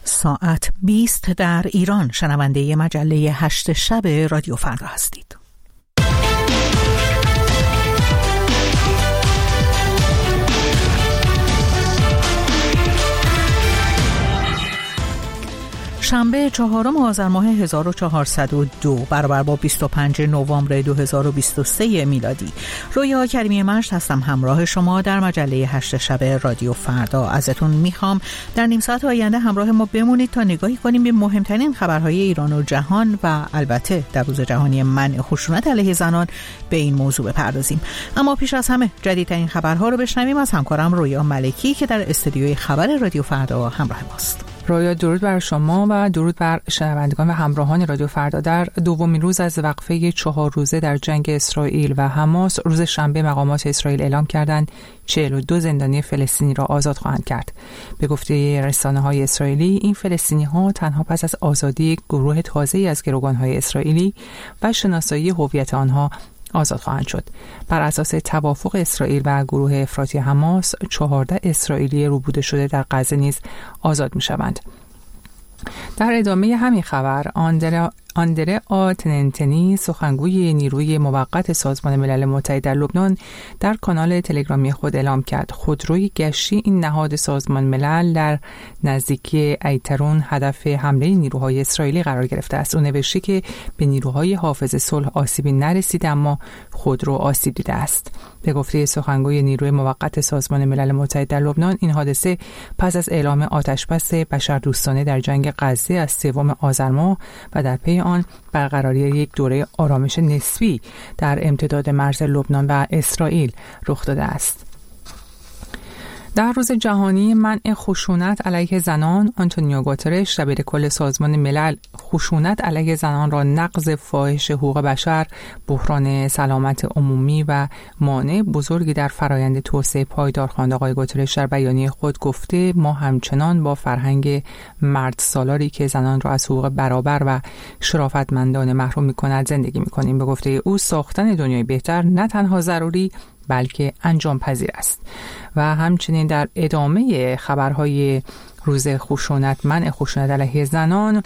ساعت 20 در ایران شنونده مجله 8 شب رادیو فردا هستید. شنبه 4 آذر ماه 1402 برابر با 25 نوامبر 2023 میلادی. رویا کریمی مجد هستم همراه شما در مجله 8 شب رادیو فردا. ازتون میخوام در نیم ساعت آینده همراه ما بمونید تا نگاهی کنیم به مهمترین خبرهای ایران و جهان و البته در روز جهانی منع خشونت علیه زنان به این موضوع بپردازیم. اما پیش از همه جدیدترین خبرها رو بشنویم از همکارم رویا ملکی که در استودیوی خبر رادیو فردا همراه ماست. رویا، درود بر شما و درود بر شنوندگان و همراهان رادیو فردا. در دومین روز از وقفه 4 روزه در جنگ اسرائیل و حماس، روز شنبه مقامات اسرائیل اعلام کردند 42 زندانی فلسطینی را آزاد خواهند کرد. به گفته رسانه‌های اسرائیلی، این فلسطینی‌ها تنها پس از آزادی گروه تازه‌ای از گروگان‌های اسرائیلی و شناسایی هویت آنها آزاد خواهند شد. بر اساس توافق اسرائیل و گروه افراطی حماس، 14 اسرائیلی روبوده شده در غزه نیز آزاد می‌شوند. در ادامه همین خبر، آندره آتننتنی، سخنگوی نیروی موقت سازمان ملل متحد در لبنان، در کانال تلگرامی خود اعلام کرد خودروی گشتی این نهاد سازمان ملل در نزدیکی ایترون هدف حمله نیروهای اسرائیلی قرار گرفته است. او نوشته که به نیروهای حافظ صلح آسیبی نرسیده اما خودرو آسیب دیده است. به گفته سخنگوی نیروی موقت سازمان ملل متحد در لبنان، این حادثه پس از اعلام آتشبس بشردوستانه در جنگ غزه از 3 آذر ماه و در پی آن برقراری یک دوره آرامش نسبی در امتداد مرز لبنان و اسرائیل رخ داده است. در روز جهانی منع خشونت علیه زنان، آنتونیو گوترش دبیر کل سازمان ملل خشونت علیه زنان را نقض فاحش حقوق بشر، بحران سلامت عمومی و مانع بزرگی در فرایند توسعه پایدار خواند. آقای گوترش در بیانیه خود گفته ما همچنان با فرهنگ مرد سالاری که زنان را از حقوق برابر و شرافتمندانه محروم می‌کند زندگی می‌کنیم. به گفته او ساختن دنیای بهتر نه تنها ضروری بلکه انجام پذیر است. و همچنین در ادامه خبرهای روز خشونت، منع خشونت علیه زنان،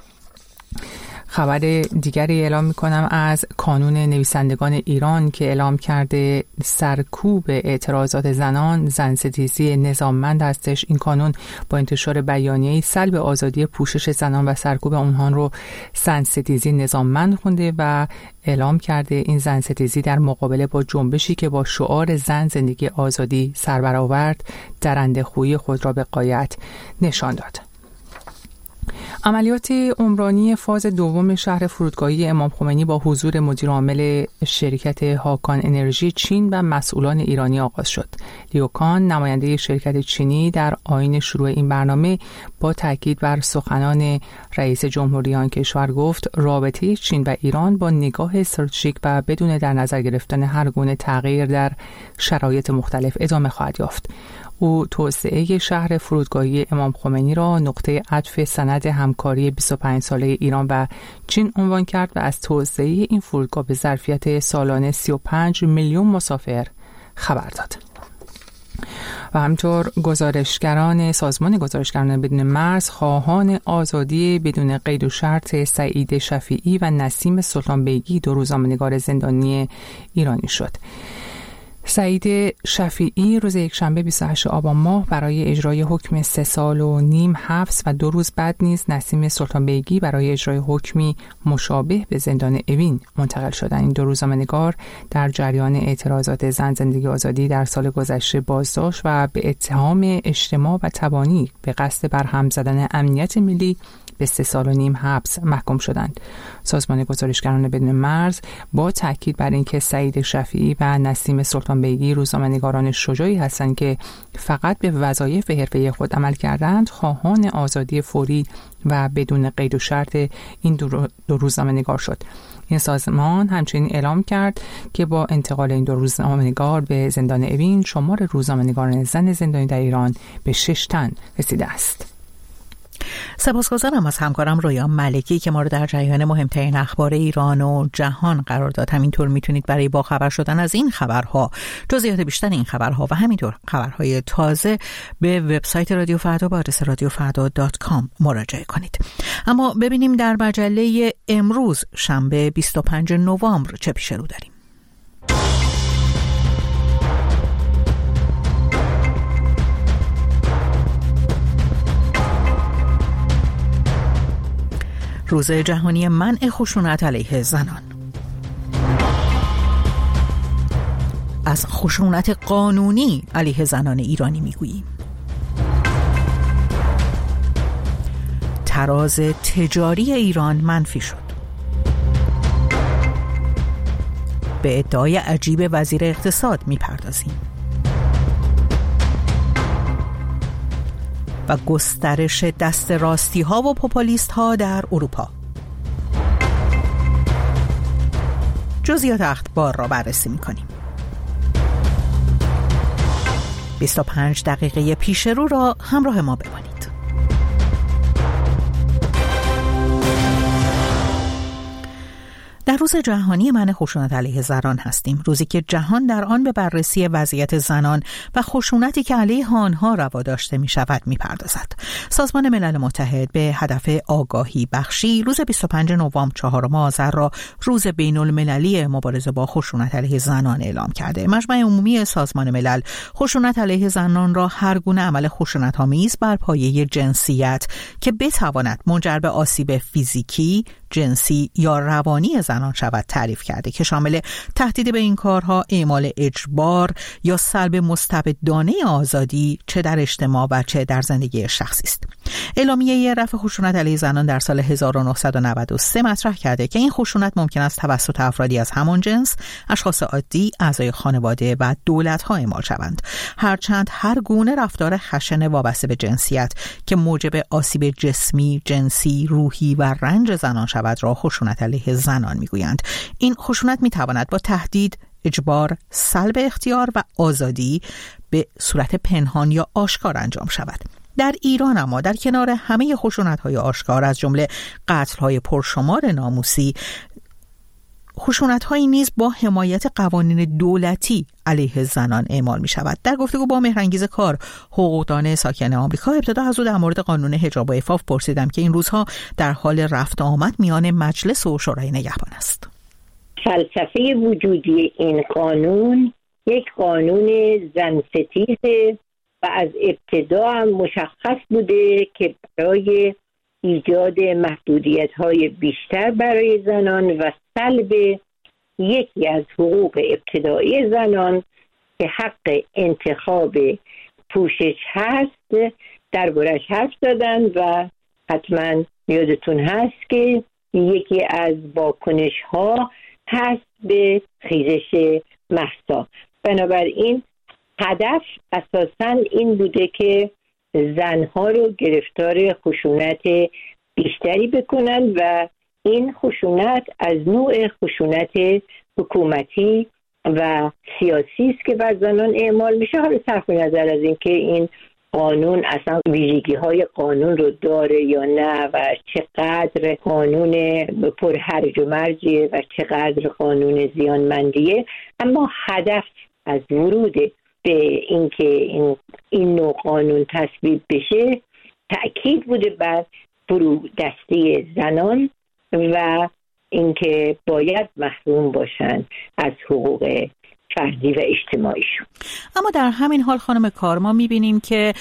خبر دیگری اعلام می‌کنم از کانون نویسندگان ایران که اعلام کرده سرکوب اعتراضات زنان زن‌ستیزی نظاممند هستش. این کانون با انتشار بیانیه‌ای سلب آزادی پوشش زنان و سرکوب اونها رو زن‌ستیزی نظاممند خونده و اعلام کرده این زن‌ستیزی در مقابله با جنبشی که با شعار زن زندگی آزادی سر برآورد، درنده خویی خود را به غایت نشان داد. عملیات عمرانی فاز دوم شهر فرودگاهی امام خمینی با حضور مدیر عامل شرکت هاکان انرژی چین و مسئولان ایرانی آغاز شد. لیو کان، نماینده شرکت چینی، در آیین شروع این برنامه با تاکید بر سخنان رئیس جمهوری آن کشور گفت رابطه چین و ایران با نگاه استراتژیک و بدون در نظر گرفتن هر گونه تغییر در شرایط مختلف ادامه خواهد یافت. او توسعه شهر فرودگاهی امام خمینی را نقطه عطف سند همکاری 25 ساله ایران و چین عنوان کرد و از توسعه این فرودگاه به ظرفیت سالانه 35 میلیون مسافر خبر داد. و همطور سازمان گزارشگران بدون مرز خواهان آزادی بدون قید و شرط سعید شفیعی و نسیم سلطان بیگی، 2 روزنامه‌نگار زندانی ایرانی شد. سعید شفیعی روز یکشنبه 28 آبان ماه برای اجرای حکم 3.5 سال حبس و 2 روز بعد نیز نسیم سلطان بیگی برای اجرای حکمی مشابه به زندان اوین منتقل شدند. این 2 روزنامه‌نگار در جریان اعتراضات زن زندگی آزادی در سال گذشته بازداشت و به اتهام اجتماع و تبانی به قصد برهم زدن امنیت ملی به 3.5 سال حبس محکوم شدند. سازمان گزارشگران بدون مرز با تاکید بر اینکه سعید شفیعی و نسیم سلطان بیگی روزنامه‌نگاران شجاعی هستند که فقط به وظایف حرفه‌ای خود عمل کردند، خواهان آزادی فوری و بدون قید و شرط این 2 روزنامه‌نگار شد. این سازمان همچنین اعلام کرد که با انتقال این 2 روزنامه‌نگار به زندان اوین، شمار روزنامه‌نگاران زن زندانی در ایران به 6 تن رسیده است. سپاسگزارم از همکارم رویا ملکی که ما رو در جریان مهمترین اخبار ایران و جهان قرار داد. همینطور میتونید برای باخبر شدن از این خبرها، جزئیات بیشتر این خبرها و همینطور خبرهای تازه به وبسایت رادیو فردا با آدرس radiofarda.com مراجعه کنید. اما ببینیم در مجله امروز شنبه 25 نوامبر چه پیش رو داریم. روز جهانی منع خشونت علیه زنان. از خشونت قانونی علیه زنان ایرانی میگوییم. تراز تجاری ایران منفی شد. به ادعای عجیب وزیر اقتصاد میپردازیم. و گسترش دست راستی ها و پوپولیست ها در اروپا. جزئیات اخبار را بررسی می‌کنیم. 25 دقیقه پیش رو را همراه ما بمانید. در روز جهانی منع خشونت علیه زنان هستیم، روزی که جهان در آن به بررسی وضعیت زنان و خشونتی که علیه آنها روا داشته می شود می پردازد. سازمان ملل متحد به هدف آگاهی بخشی روز 25 نوامبر 4 آذر را روز بین المللی مبارزه با خشونت علیه زنان اعلام کرده. مجمع عمومی سازمان ملل خشونت علیه زنان را هر گونه عمل خشونت‌آمیز بر پایه جنسیت که بتواند منجر به آسیب فیزیکی، جنسی یا روانی زنان شود تعریف کرده که شامل تهدید به این کارها، اعمال اجبار یا سلب مستبدانه آزادی چه در اجتماع و چه در زندگی شخصی است. اعلامیه رفع خشونت علیه زنان در سال 1993 مطرح کرده که این خشونت ممکن است توسط افرادی از همان جنس، اشخاص عادی، اعضای خانواده و دولت‌ها اعمال شوند، هرچند هر گونه رفتار خشن وابسته به جنسیت که موجب آسیب جسمی، جنسی، روحی و رنج زنان شود را خشونت علیه زنان میگویند. این خشونت میتواند با تهدید، اجبار، سلب اختیار و آزادی به صورت پنهان یا آشکار انجام شود. در ایران اما در کنار همه خشونت‌های آشکار از جمله قتل‌های پرشمار ناموسی، خشونت‌هایی نیز با حمایت قوانین دولتی علیه زنان اعمال می‌شود. در گفتگو با مهرانگیز کار، حقوقدان ساکن آمریکا، ابتدا از او در مورد قانون حجاب و عفاف پرسیدم که این روزها در حال رفت آمد میان مجلس و شورای نگهبان است. فلسفه وجودی این قانون یک قانون زن ستیزه و از ابتدا هم مشخص بوده که برای ایجاد محدودیت‌های بیشتر برای زنان و سلب یکی از حقوق ابتدایی زنان که حق انتخاب پوشش هست دربارش حرف زدن و حتما یادتون هست که یکی از واکنش‌ها هست به خیزش مهسا. بنابراین هدف اساساً این بوده که زنها رو گرفتار خشونت بیشتری بکنن و این خشونت از نوع خشونت حکومتی و سیاسی است که بر زنان اعمال میشه. حالا صرف نظر از این که این قانون اصلا ویژگی های قانون رو داره یا نه و چقدر قانون پر هرج و مرجیه و چقدر قانون زیانمندیه، اما هدف از ورود به اینکه این نوع قانون تصویب بشه تأکید بوده بر فرودستی زنان و اینکه باید محروم باشن از حقوق فردی و اجتماعیشون. اما در همین حال خانم کار ما می‌بینیم که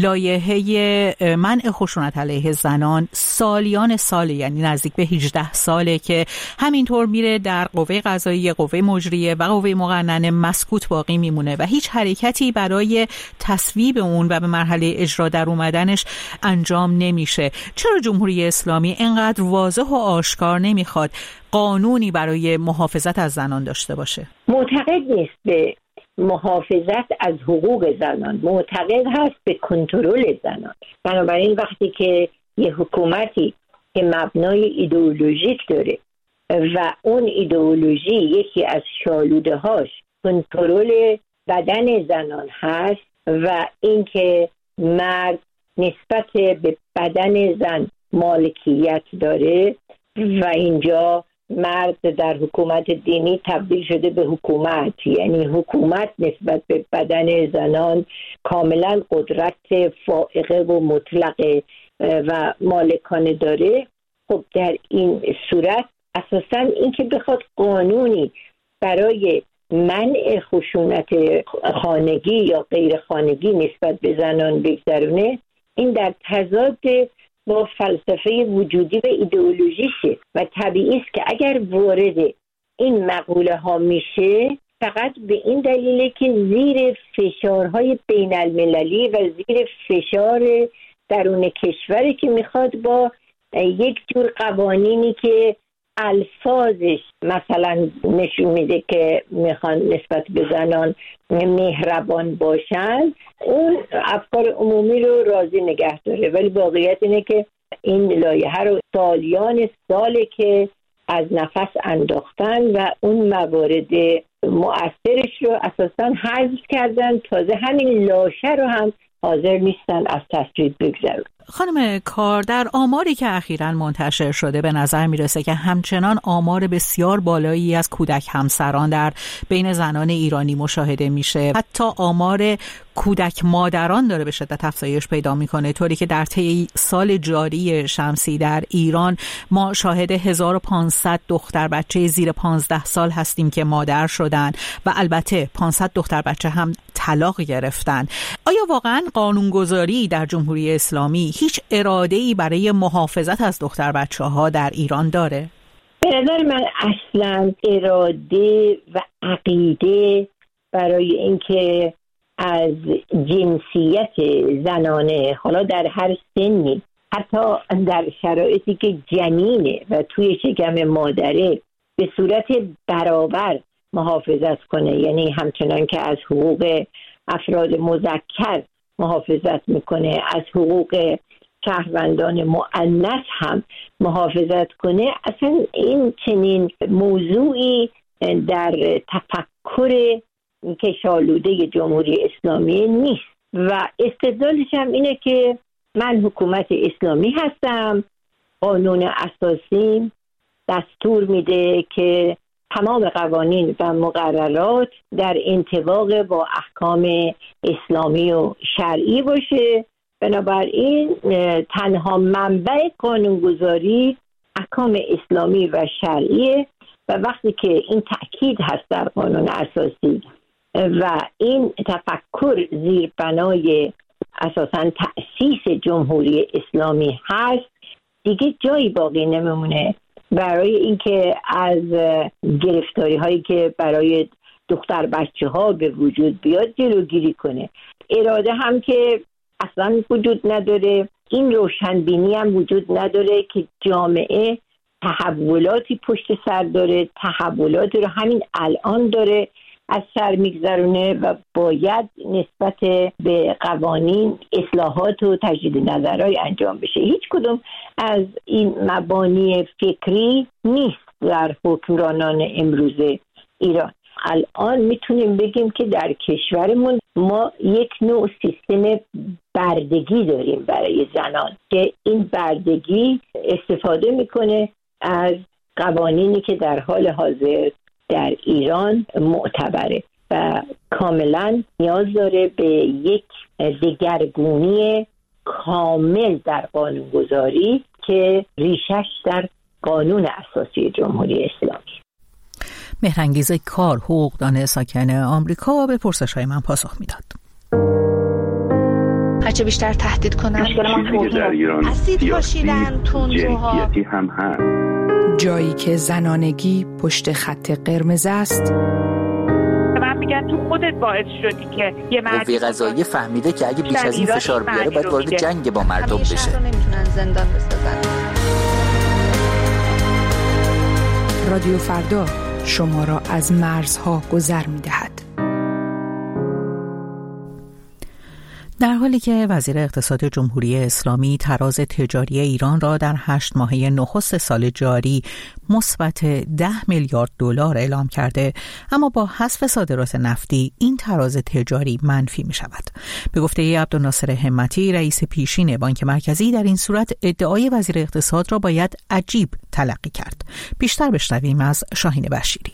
لایحه منع خشونت علیه زنان سالیان سال، یعنی نزدیک به 18 ساله که همینطور میره در قوه قضاییه، قوه مجریه و قوه مقننه مسکوت باقی میمونه و هیچ حرکتی برای تصویب اون و به مرحله اجرا در اومدنش انجام نمیشه. چرا جمهوری اسلامی اینقدر واضح و آشکار نمیخواد قانونی برای محافظت از زنان داشته باشه؟ معتقد نیست به محافظت از حقوق زنان، معتقد هست به کنترل زنان. بنابراین وقتی که یه حکومتی که مبنای ایدئولوژیک داره و اون ایدئولوژی یکی از شالوده هاش کنترل بدن زنان هست و اینکه مرد نسبت به بدن زن مالکیت داره و اینجا مرد در حکومت دینی تبدیل شده به حکومت، یعنی حکومت نسبت به بدن زنان کاملا قدرت فائقه و مطلقه و مالکانه داره. خب در این صورت اساساً این که بخواد قانونی برای منع خشونت خانگی یا غیر خانگی نسبت به زنان بگذرونه، این در تضاد با فلسفه وجودی و ایدئولوژیشه و طبیعی است که اگر وارد این مقوله ها میشه فقط به این دلیله که زیر فشارهای بین المللی و زیر فشار درون کشوری که میخواد با یک جور قوانینی که الفاظش مثلا نشون میده که میخوان نسبت به زنان مهربان باشن، اون افکار عمومی رو راضی نگه داره. ولی واقعیت اینه که این لایحه رو سالیان ساله که از نفس انداختن و اون موارد مؤثرش رو اساساً حذف کردن، تازه همین لاشه رو هم حاضر نیستن از تصویب بگذارن. خانم کار، در آماری که اخیراً منتشر شده به نظر میرسه که همچنان آمار بسیار بالایی از کودک همسران در بین زنان ایرانی مشاهده میشه. حتی آمار کودک مادران داره به شدت افزایش پیدا میکنه، طوری که در طی سال جاری شمسی در ایران ما شاهد 1500 دختر بچه زیر 15 سال هستیم که مادر شدن و البته 500 دختر بچه هم طلاق گرفتن. آیا واقعاً قانونگذاری در جمهوری اسلامی هیچ اراده‌ای برای محافظت از دختر بچه‌ها در ایران داره؟ به نظر من اصلاً اراده و عقیده برای اینکه از جنسیت زنانه، حالا در هر سنی، حتی در شرایطی که جنینه و توی شکم مادره، به صورت برابر محافظت کنه، یعنی همچنان که از حقوق افراد مذکر محافظت میکنه از حقوق شهروندان مؤنث هم محافظت کنه، اصلا این چنین موضوعی در تفکر کشالوده جمهوری اسلامی نیست و استدلالش هم اینه که من حکومت اسلامی هستم، قانون اساسی دستور میده که تمام قوانین و مقررات در انطباق با احکام اسلامی و شرعی باشه. بنابراین تنها منبع قانونگذاری احکام اسلامی و شرعیه و وقتی که این تأکید هست در قانون اساسی و این تفکر زیر بنای اساساً تأسیس جمهوری اسلامی هست، دیگه جایی باقی نمیمونه برای اینکه از گرفتاری هایی که برای دختر بچه ها به وجود بیاد جلوگیری کنه. اراده هم که اصلا وجود نداره، این روشنبینی هم وجود نداره که جامعه تحولاتی پشت سر داره، تحولاتی رو همین الان داره از سر میگذرونه و باید نسبت به قوانین اصلاحات و تجدید نظرهای انجام بشه. هیچ کدوم از این مبانی فکری نیست در حکمرانان امروز ایران. الان میتونیم بگیم که در کشورمون ما یک نوع سیستم بردگی داریم برای زنان که این بردگی استفاده میکنه از قوانینی که در حال حاضر در ایران معتبره و کاملا نیاز داره به یک دگرگونی کامل در قانونگذاری که ریشش در قانون اساسی جمهوری اسلامی. مهرانگیز کار، حقوقدان ساکن آمریکا، به پرسش‌های من پاسخ میداد. هرچه بیشتر تهدید کنن در ایران اسید پاشیدن تندروها هم هست. جایی که زنانگی پشت خط قرمز است. من میگن تو خودت باعث شدی که یه مرد قوه قضاییه فهمیده که اگه بیش از این فشار بیاره باید وارد جنگ با مردم بشه. نمیتونن زندان بسازن. رادیو فردا شما را از مرزها گذر می‌دهد. در حالی که وزیر اقتصاد جمهوری اسلامی تراز تجاری ایران را در 8 ماهه نخست سال جاری مثبت 10 میلیارد دلار اعلام کرده، اما با حذف صادرات نفتی این تراز تجاری منفی می شود. به گفته عبدالناصر همتی رئیس پیشین بانک مرکزی، در این صورت ادعای وزیر اقتصاد را باید عجیب تلقی کرد. بیشتر بشنویم از شاهین بشیری.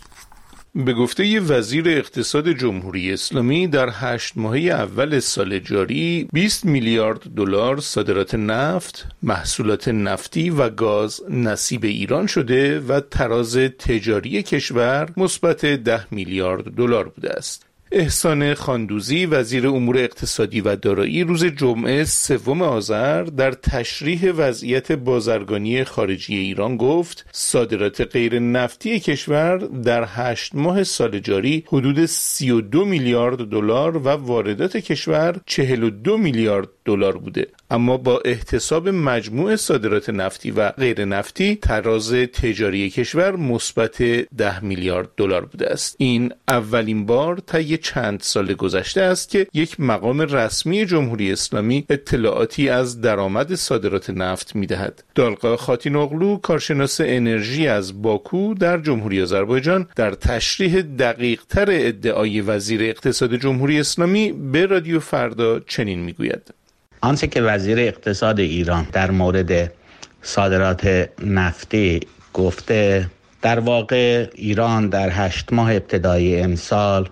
به گفته وزیر اقتصاد جمهوری اسلامی در 8 ماهه اول سال جاری 20 میلیارد دلار صادرات نفت، محصولات نفتی و گاز نصیب ایران شده و تراز تجاری کشور مثبت 10 میلیارد دلار بوده است. احسان خاندوزی وزیر امور اقتصادی و دارایی روز جمعه 3 آذر در تشریح وضعیت بازرگانی خارجی ایران گفت صادرات غیر نفتی کشور در 8 ماه سال جاری حدود 32 میلیارد دلار و واردات کشور 42 میلیارد دلار بوده، اما با احتساب مجموع صادرات نفتی و غیر نفتی تراز تجاری کشور مثبت 10 میلیارد دلار بوده است. این اولین بار طی چند سال گذشته است که یک مقام رسمی جمهوری اسلامی اطلاعاتی از درآمد صادرات نفت می‌دهد. دالقا خاتینوغلو، کارشناس انرژی از باکو در جمهوری آذربایجان، در تشریح دقیق‌تر ادعای وزیر اقتصاد جمهوری اسلامی به رادیو فردا چنین می‌گوید: آنچه که وزیر اقتصاد ایران در مورد صادرات نفتی گفته، در واقع ایران در 8 ماه ابتدایی امسال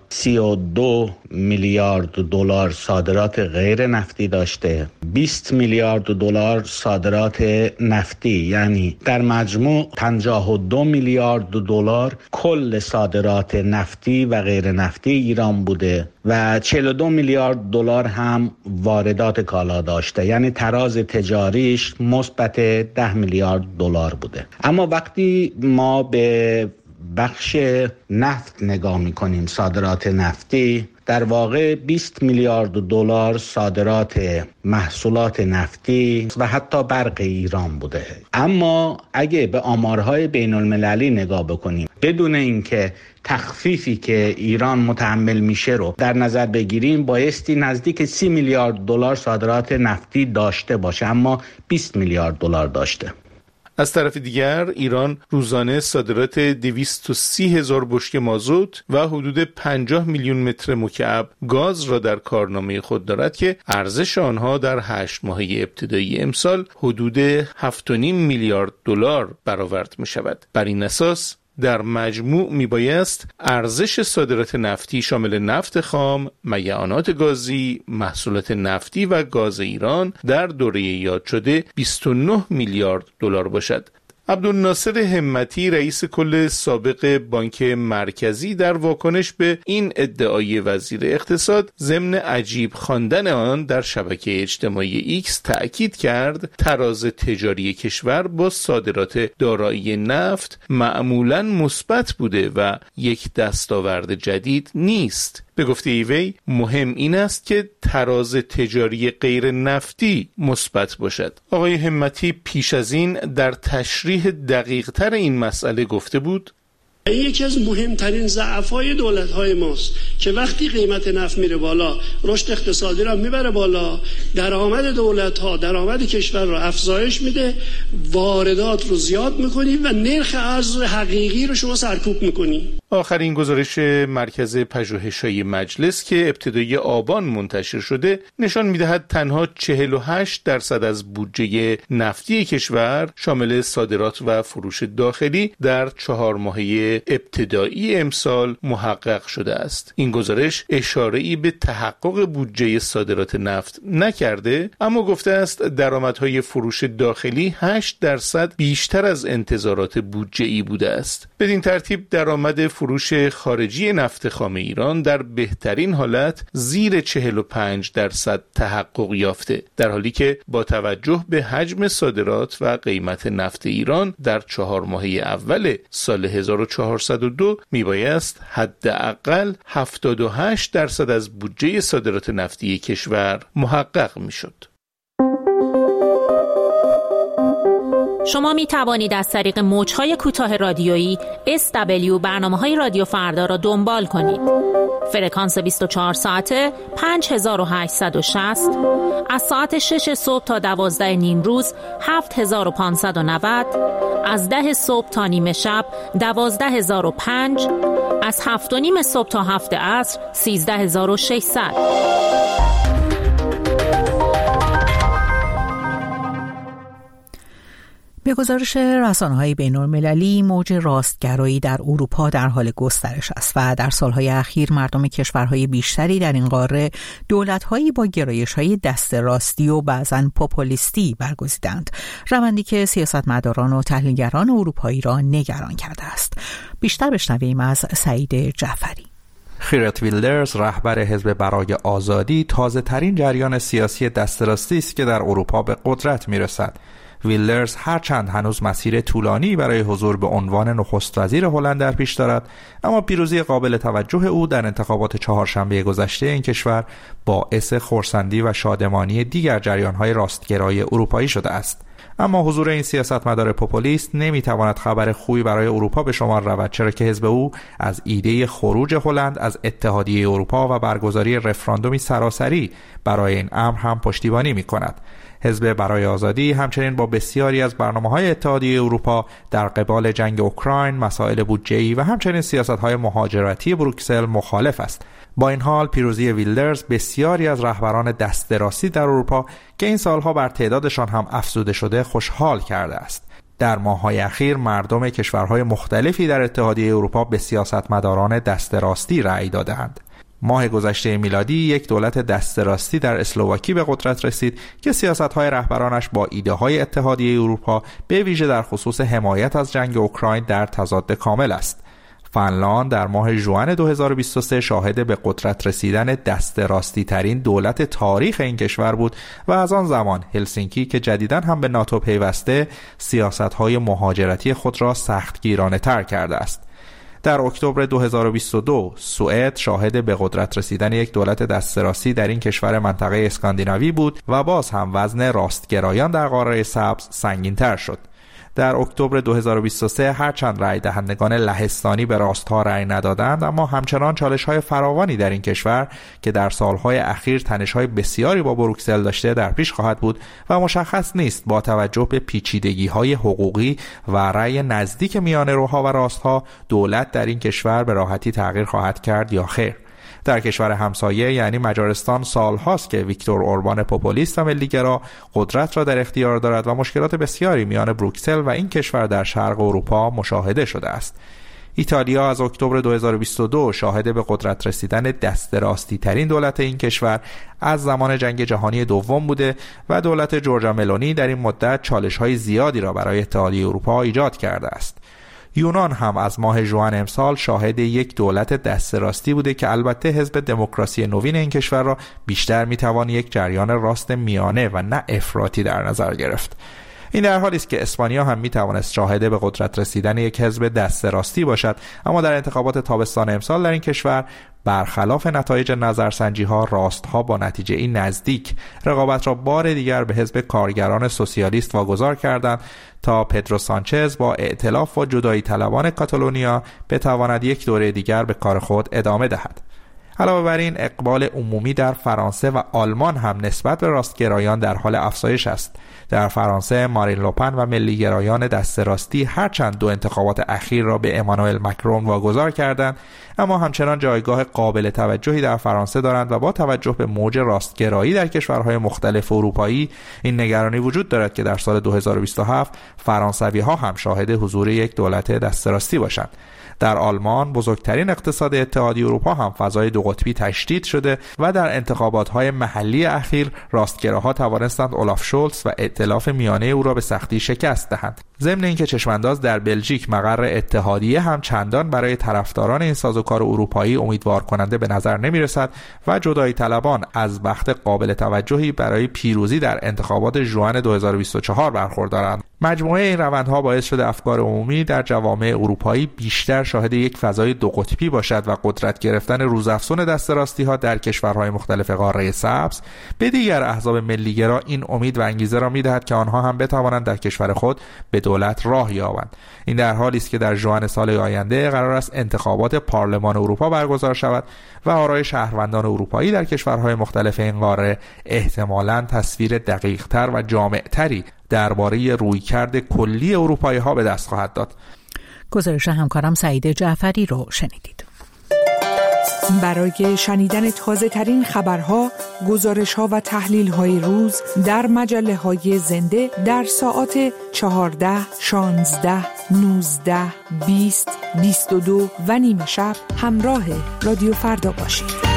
32 میلیارد دلار صادرات غیر نفتی داشته، 20 میلیارد دلار صادرات نفتی، یعنی در مجموع 52 میلیارد دلار کل صادرات نفتی و غیر نفتی ایران بوده و 42 میلیارد دلار هم واردات کالا داشته، یعنی تراز تجاریش مثبت 10 میلیارد دلار بوده. اما وقتی ما به بخش نفت نگاه می‌کنیم، صادرات نفتی، در واقع 20 میلیارد دلار صادرات محصولات نفتی و حتی برق ایران بوده. اما اگه به آمارهای بین المللی نگاه بکنیم، بدون اینکه تخفیفی که ایران متحمل میشه رو در نظر بگیریم، بایستی نزدیک 30 میلیارد دلار صادرات نفتی داشته باشه، اما 20 میلیارد دلار داشته. از طرف دیگر ایران روزانه صادرات 230,000 بشکه مازوت و حدود 50 میلیون متر مکعب گاز را در کارنامه خود دارد که ارزش آنها در 8 ماهه ابتدایی امسال حدود 7.5 میلیارد دلار برآورد می شود. بر این اساس در مجموع میبایست ارزش صادرات نفتی شامل نفت خام، میعانات گازی، محصولات نفتی و گاز ایران در دوره یاد شده 29 میلیارد دلار باشد. عبدالناصر همتی رئیس کل سابق بانک مرکزی در واکنش به این ادعای وزیر اقتصاد ضمن عجیب خواندن آن در شبکه اجتماعی ایکس تأکید کرد تراز تجاری کشور با صادرات دارایی نفت معمولاً مثبت بوده و یک دستاورد جدید نیست. به گفته وی مهم این است که تراز تجاری غیر نفتی مثبت باشد. آقای همتی پیش از این در تشریح دقیق تر این مسئله گفته بود: این یکی از مهمترین ضعف‌های دولت‌های ماست که وقتی قیمت نفت میره بالا، رشد اقتصادی را میبره بالا، درآمد دولت‌ها، درآمد کشور را افزایش میده، واردات رو زیاد میکنی و نرخ ارز حقیقی رو شما سرکوب میکنی. آخرین گزارش مرکز پژوهش‌های مجلس که ابتدای آبان منتشر شده نشان می‌دهد تنها 48% از بودجه نفتی کشور شامل صادرات و فروش داخلی در 4 ماهه ابتدایی امسال محقق شده است. این گزارش اشاره‌ای به تحقق بودجه صادرات نفت نکرده، اما گفته است درآمدهای فروش داخلی 8% بیشتر از انتظارات بودجه‌ای بوده است. بدین ترتیب درآمد فروش خارجی نفت خام ایران در بهترین حالت زیر 45% تحقق یافته، در حالی که با توجه به حجم صادرات و قیمت نفت ایران در 4 ماهه اول سال 1402 میبایست حداقل 78% از بودجه صادرات نفتی کشور محقق میشد. شما می توانید از طریق موج‌های کوتاه رادیویی SW برنامه‌های رادیو فردا را دنبال کنید. فرکانس 24 ساعته 5860، از ساعت 6 صبح تا 12 نیم روز 7590، از 10 صبح تا نیمه شب 12005، از 7 و نیم صبح تا 7 عصر 13600. به گزارش رسانه‌های بین‌المللی، موج راستگرایی در اروپا در حال گسترش است و در سالهای اخیر مردم کشورهای بیشتری در این قاره دولت‌هایی با گرایش‌های دست راستی و بعضاً پوپولیستی برگزیدند، روندی که سیاستمداران و تحلیلگران اروپایی را نگران کرده است. بیشتر بشنویم از سعید جعفری. خیرت ویلدرز، رهبر حزب برای آزادی، تازه‌ترین جریان سیاسی دست راستی است که در اروپا به قدرت می‌رسد. ویلدرز هرچند هنوز مسیر طولانی برای حضور به عنوان نخست وزیر هلند در پیش دارد، اما پیروزی قابل توجه او در انتخابات چهارشنبه گذشته این کشور باعث خرسندی و شادمانی دیگر جریان‌های راستگرای اروپایی شده است. اما حضور این سیاستمدار پوپولیست نمیتواند خبر خوبی برای اروپا به شمار رود، چرا که حزب او از ایده خروج هلند از اتحادیه اروپا و برگزاری رفراندومی سراسری برای این امر هم پشتیبانی می‌کند. حزب برای آزادی همچنین با بسیاری از برنامه‌های اتحادیه اروپا در قبال جنگ اوکراین، مسائل بودجه‌ای و همچنین سیاست‌های مهاجرتی بروکسل مخالف است. با این حال پیروزی ویلدرز بسیاری از رهبران دست راستی در اروپا که این سالها بر تعدادشان هم افزوده شده خوشحال کرده است. در ماه‌های اخیر مردم کشورهای مختلفی در اتحادیه اروپا به سیاستمداران دست راستی رأی دادند. ماه گذشته میلادی یک دولت دست راستی در اسلواکی به قدرت رسید که سیاست‌های رهبرانش با ایده‌های اتحادیه اروپا به ویژه در خصوص حمایت از جنگ اوکراین در تضاد کامل است. فنلاند در ماه ژوئن 2023 شاهد به قدرت رسیدن دست راستی ترین دولت تاریخ این کشور بود و از آن زمان هلسینکی که جدیداً هم به ناتو پیوسته سیاست‌های مهاجرتی خود را سختگیرانه تر کرده است. در اکتبر 2022 سوئد شاهد به قدرت رسیدن یک دولت دست راستی در این کشور منطقه اسکاندیناوی بود و باز هم وزن راستگرایان در قاره سبز سنگین‌تر شد. در اکتبر 2023 هرچند رأی دهندگان لهستانی به راست‌ها رأی ندادند، اما همچنان چالش‌های فراوانی در این کشور که در سالهای اخیر تنش‌های بسیاری با بروکسل داشته در پیش خواهد بود و مشخص نیست با توجه به پیچیدگی‌های حقوقی و رأی نزدیک میانه روها و راست‌ها دولت در این کشور به راحتی تغییر خواهد کرد یا خیر. در کشور همسایه یعنی مجارستان سالهاست که ویکتور اوربان پوپولیست و ملیگرا قدرت را در اختیار دارد و مشکلات بسیاری میان بروکسل و این کشور در شرق اروپا مشاهده شده است. ایتالیا از اکتبر 2022 شاهد به قدرت رسیدن دست راستی ترین دولت این کشور از زمان جنگ جهانی دوم بوده و دولت جورجا ملونی در این مدت چالش‌های زیادی را برای اتحادیه اروپا ایجاد کرده است. یونان هم از ماه ژوئن امسال شاهد یک دولت دست راستی بوده که البته حزب دموکراسی نوین این کشور را بیشتر میتوان یک جریان راست میانه و نه افراطی در نظر گرفت. این در حالی است که اسپانیا هم میتوانست شاهد به قدرت رسیدن یک حزب دست راستی باشد، اما در انتخابات تابستان امسال در این کشور برخلاف نتایج نظرسنجی ها راستها با نتیجه این نزدیک رقابت را بار دیگر به حزب کارگران سوسیالیست واگذار کردند تا پدرو سانچز با ائتلاف و جدایی طلبان کاتالونیا بتواند یک دوره دیگر به کار خود ادامه دهد. علاوه بر این اقبال عمومی در فرانسه و آلمان هم نسبت به راستگرایان در حال افزایش است. در فرانسه مارین لوپن و ملیگرایان دست راستی هرچند دو انتخابات اخیر را به امانوئل مکرون واگذار کردند، اما همچنان جایگاه قابل توجهی در فرانسه دارند و با توجه به موج راستگرایی در کشورهای مختلف اروپایی این نگرانی وجود دارد که در سال 2027 فرانسوی‌ها هم شاهد حضور یک دولت دست راستی باشند. در آلمان بزرگترین اقتصاد اتحادیه اروپا هم فضای دو قطبی تشدید شده و در انتخابات‌های محلی اخیر راستگراها توانستند اولاف شولز و ائتلاف میانه او را به سختی شکست دهند. ضمن اینکه چشمانداز در بلژیک مقر اتحادیه هم چندان برای طرفداران این سازوکار اروپایی امیدوار کننده به نظر نمی‌رسد و جدایی طلبان از بخت قابل توجهی برای پیروزی در انتخابات ژوئن 2024 برخوردارند. مجموعه این روندها باعث شده افکار عمومی در جوامع اروپایی بیشتر شاهد یک فضای دو قطبی باشد و قدرت گرفتن روزافزون دست راستی‌ها در کشورهای مختلف قاره سبز به دیگر احزاب ملی‌گرا این امید و انگیزه را می‌دهد که آنها هم بتوانند در کشور خود به دولت راه یابند. این در حالی است که در ژوئن سال آینده قرار است انتخابات پارلمان اروپا برگزار شود و آرای شهروندان اروپایی در کشورهای مختلف این قاره احتمالاً تصویر دقیق‌تر و جامع‌تری درباره رویکرد کلی اروپایی‌ها به دست خواهد داد. گزارش همکارم سعید جعفری رو شنیدید. برای شنیدن تازه ترین خبرها، گزارش‌ها و تحلیل‌های روز در مجله‌های زنده در ساعات 14، 16، 19، 20، 22 و نیم شب همراه رادیو فردا باشید.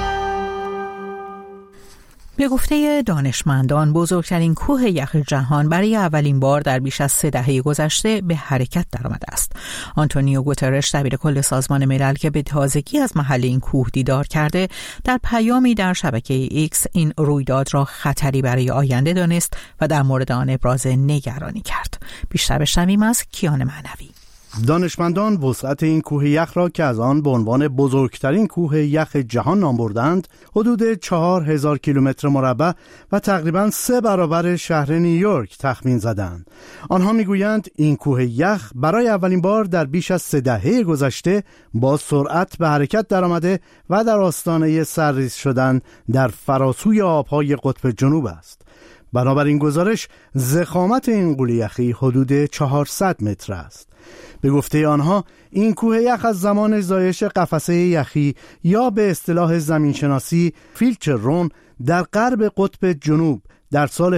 به گفته دانشمندان بزرگترین کوه یخ جهان برای اولین بار در بیش از 3 دهه گذشته به حرکت درآمده است. آنتونیو گوترش دبیر کل سازمان ملل که به تازگی از محل این کوه دیدار کرده، در پیامی در شبکه ایکس این رویداد را خطری برای آینده دانست و در مورد آن ابراز نگرانی کرد. بیشتر بشنویم از کیان معنوی. دانشمندان وسعت این کوه یخ را که از آن به عنوان بزرگترین کوه یخ جهان نام بردند، حدود 4000 کیلومتر مربع و تقریباً 3 برابر شهر نیویورک تخمین زدند. آنها میگویند این کوه یخ برای اولین بار در بیش از 3 دهه گذشته با سرعت به حرکت درآمده و در آستانه سرریز شدن در فراسوی آبهای قطب جنوب است. بنابراین گزارش ضخامت این قله یخی حدود 400 متر است. به گفته آنها این کوه یخ از زمان زایش قفسه یخی یا به اصطلاح زمینشناسی فیلچرون در غرب قطب جنوب در سال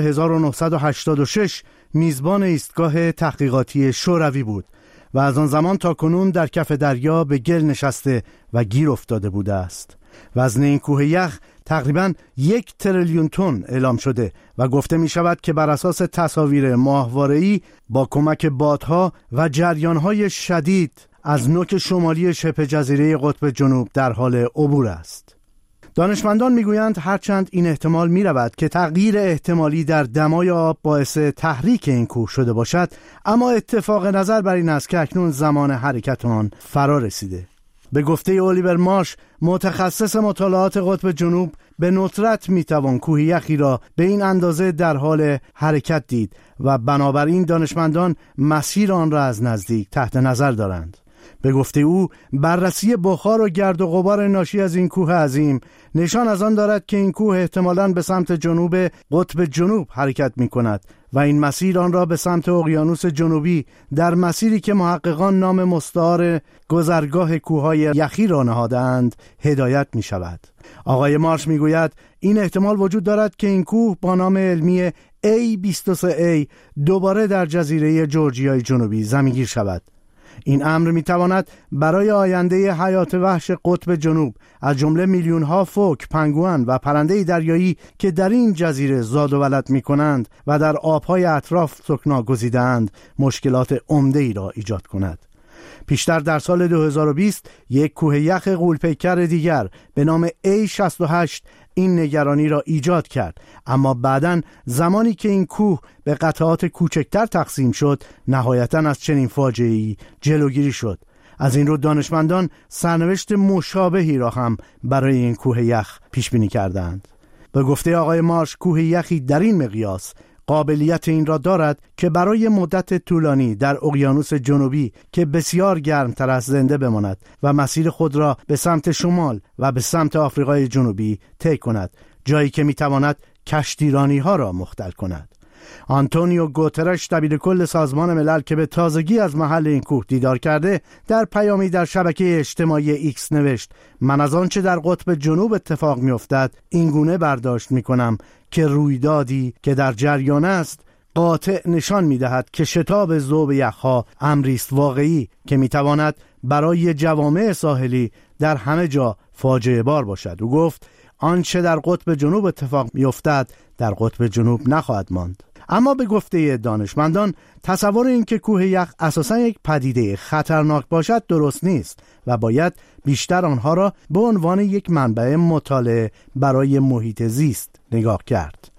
1986 میزبان ایستگاه تحقیقاتی شوروی بود و از آن زمان تا کنون در کف دریا به گل نشسته و گیر افتاده بوده است. وزن این کوه یخ تقریباً 1 تریلیون تن اعلام شده و گفته می شود که بر اساس تصاویر ماهواره‌ای با کمک بادها و جریانهای شدید از نوک شمالی شبه جزیره قطب جنوب در حال عبور است. دانشمندان میگویند هرچند این احتمال می رود که تغییر احتمالی در دمای آب باعث تحریک این کوه شده باشد، اما اتفاق نظر بر این است که اکنون زمان حرکت آن فرا رسیده. به گفته اولیور مارش، متخصص مطالعات قطب جنوب، به ندرت میتوان کوه یخی را به این اندازه در حال حرکت دید و بنابراین دانشمندان مسیر آن را از نزدیک تحت نظر دارند. به گفته او بررسی بخار و گرد و غبار ناشی از این کوه عظیم نشان از آن دارد که این کوه احتمالاً به سمت جنوب قطب جنوب حرکت می کند و این مسیر آن را به سمت اقیانوس جنوبی در مسیری که محققان نام مستعار گذرگاه کوههای یخی را نهادند هدایت می شود. آقای مارش می گوید این احتمال وجود دارد که این کوه با نام علمی A23A دوباره در جزیره جورجیای جنوبی زمینگیر شود. این امر میتواند برای آینده حیات وحش قطب جنوب از جمله میلیون ها فوک، پنگوئن و پرنده دریایی که در این جزیره زاد و ولد میکنند و در آبهای اطراف سکنا گزیدند مشکلات عمده‌ای را ایجاد کند. پیشتر در سال 2020 یک کوه یخ غول‌پیکر دیگر به نام A68 این نگرانی را ایجاد کرد، اما بعداً زمانی که این کوه به قطعات کوچکتر تقسیم شد نهایتاً از چنین فاجعه‌ای جلوگیری شد. از این رو دانشمندان سرنوشت مشابهی را هم برای این کوه یخ پیش بینی کردند. به گفته آقای مارش کوه یخی در این مقیاس قابلیت این را دارد که برای مدت طولانی در اقیانوس جنوبی که بسیار گرمتر است زنده بماند و مسیر خود را به سمت شمال و به سمت آفریقای جنوبی طی کند، جایی که میتواند کشتیرانی ها را مختل کند. آنتونیو گوترش دبیر کل سازمان ملل که به تازگی از محل این کوه دیدار کرده در پیامی در شبکه اجتماعی ایکس نوشت: من از آنچه در قطب جنوب اتفاق میافتد این گونه برداشت میکنم که رویدادی که در جریان است قاطع نشان میدهد که شتاب ذوب یخها امری است واقعی که میتواند برای جوامع ساحلی در همه جا فاجعه بار باشد. او گفت آنچه در قطب جنوب اتفاق میافتد در قطب جنوب نخواهد ماند. اما به گفته دانشمندان تصور این که کوه یخ اساساً یک پدیده خطرناک باشد درست نیست و باید بیشتر آنها را به عنوان یک منبع مطالعه برای محیط زیست نگاه کرد.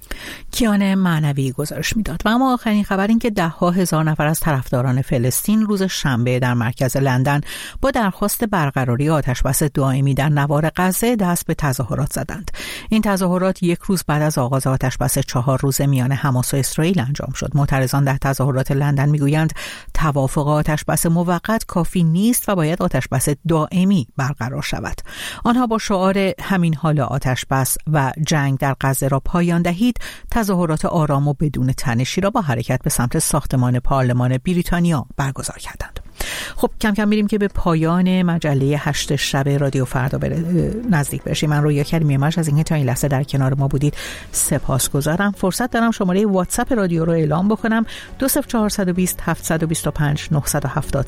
کیان معنوی گزارش میداد. و اما آخرین خبر این که 10,000 نفر از طرفداران فلسطین روز شنبه در مرکز لندن با درخواست برقراری آتشبس دائمی در نوار غزه دست به تظاهرات زدند. این تظاهرات یک روز بعد از آغاز آتشبس 4 روزه میان حماس و اسرائیل انجام شد. معترضان در تظاهرات لندن میگویند توافق آتشبس موقت کافی نیست و باید آتشبس دائمی برقرار شود. آنها با شعار همین حال آتشبس و جنگ در غزه را پایان دهید تظاهرات آرام و بدون تنشی را با حرکت به سمت ساختمان پارلمان بریتانیا برگزار کردند. خب کم کم میریم که به پایان مجله 8 شب رادیو فردا نزدیک بشیم. من رویا کریمی مرش از اینکه تا این لحظه در کنار ما بودید سپاسگزارم. فرصت دارم شماره واتساپ رادیو رو اعلام بکنم: 20420 725 970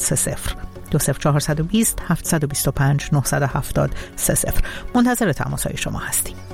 20420 725 970. منتظر تماس‌های شما هستیم.